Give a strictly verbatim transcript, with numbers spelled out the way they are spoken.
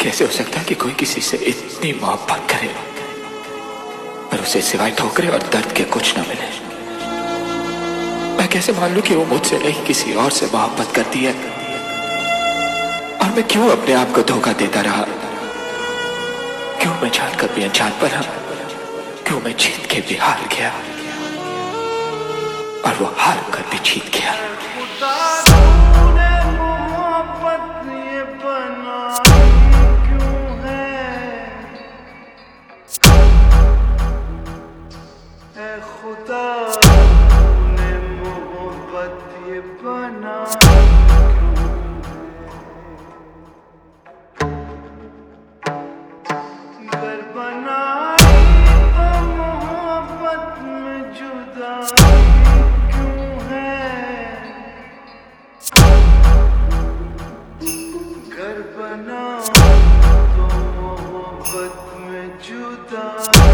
कैसे हो सकता है कि कोई किसी से इतनी मोहब्बत करे पर उसे सिवाय ठोकरे और दर्द के कुछ न मिले? मैं कैसे मान लूं कि वो मुझसे नहीं किसी और से मोहब्बत करती है? और मैं क्यों अपने आप को धोखा देता रहा? क्यों मैं जानकर भी अनजान बना? क्यों मैं जीत के भी हार गया और वो हार कर भी जीत गया? खुदा तूने मोहब्बत ये बना घर बनाई तो मोहब्बत में जुदाई क्यों है? घर बनाई तो मोहब्बत में जुदाई